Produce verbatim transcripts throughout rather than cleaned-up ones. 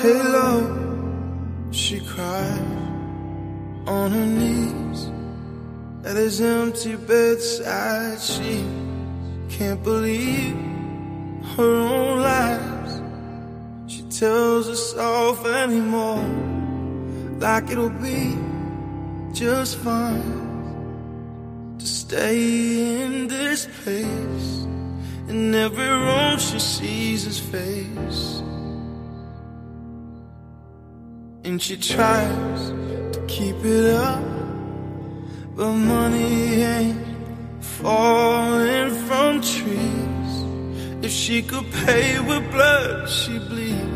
Hey love, she cried on her knees at his empty bedside. She can't believe her own lies. She tells herself anymore, like it'll be just fine to stay in this place. In every room she sees his face, and she tries to keep it up, but money ain't falling from trees. If she could pay with blood, she'd bleed.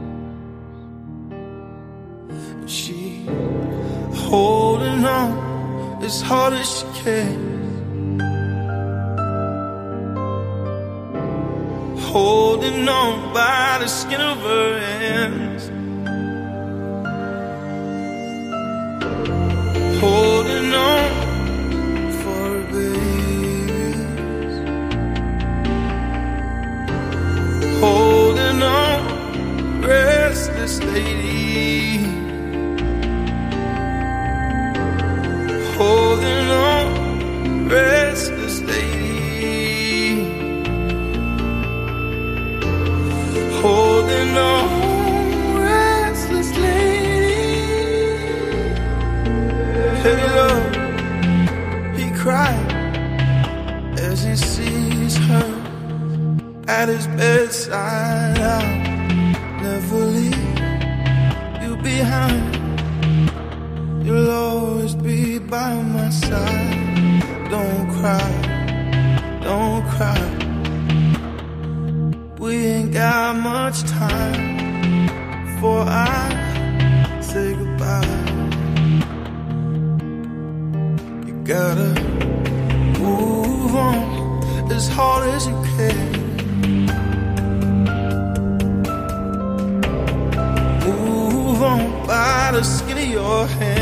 And she holding on as hard as she can, holding on by the skin of her hands, holding on for her babies, holding on, restless lady, holding on, restless lady, holding on, restless lady. Hey love, he cried as he sees her at his bedside. I'll never leave you behind, you'll always be by my side. Don't cry, don't cry, we ain't got much time before I say goodbye. You gotta move on as hard as you can, move on by the skin of your hand.